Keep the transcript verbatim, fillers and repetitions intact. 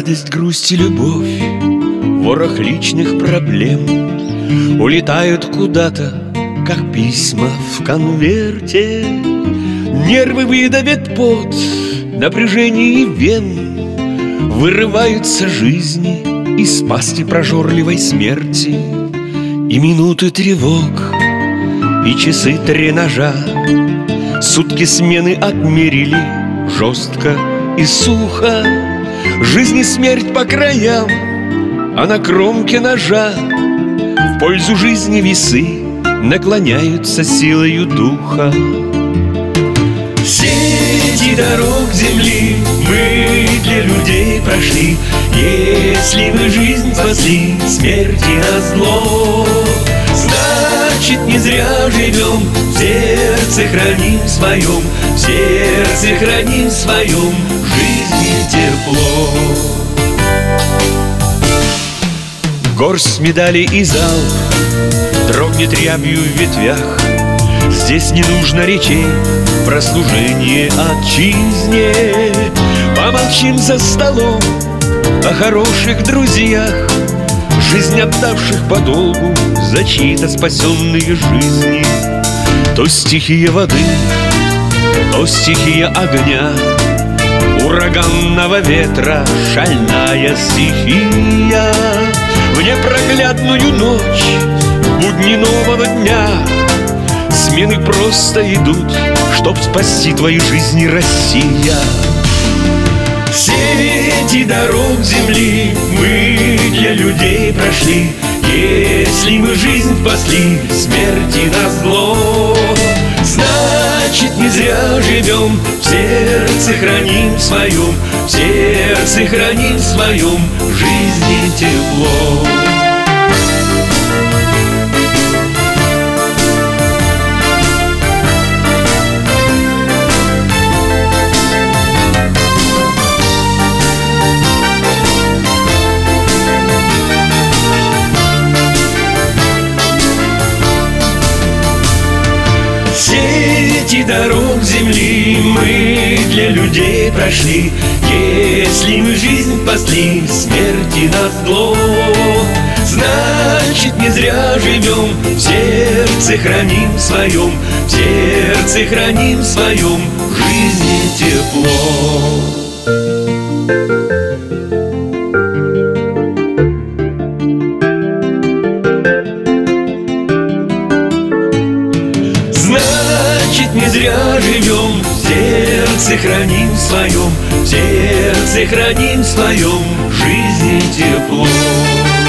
Радость, грусть и любовь, ворох личных проблем улетают куда-то, как письма в конверте. Нервы выдавят пот, напряжение вен, вырываются жизни из пасти прожорливой смерти. И минуты тревог, и часы тренажа сутки смены отмерили жестко и сухо. Жизнь и смерть по краям, а на кромке ножа в пользу жизни весы наклоняются силою духа. Сети дорог земли мы для людей прошли. Если мы жизнь спасли, смерти назло, значит, не зря живем, в сердце храним своем, в сердце храним своем жизни тепло. Горсть медалей и зал дрогнет рябью в ветвях. Здесь не нужно речей про служение отчизне. Помолчим за столом о хороших друзьях, жизнь отдавших подолгу за чьи-то спасенные жизни. То стихия воды, то стихия огня, ураганного ветра шальная стихия. В непроглядную ночь, в будни нового дня смены просто идут, чтоб спасти твою жизнь, Россия. Сети дорог земли мы для людей прошли. Если мы жизнь спасли, смерти назло, значит, не зря живем, в сердце храним своем, в сердце храним своем жизни тепло. Сети дорог земли мы для людей прошли. Если мы жизнь спасли, смерти назло, значит, не зря живем, в сердце храним своем, в сердце храним своем жизни тепло. Значит, не зря живем, в сердце храним своем, в сердце храним своем жизни тепло.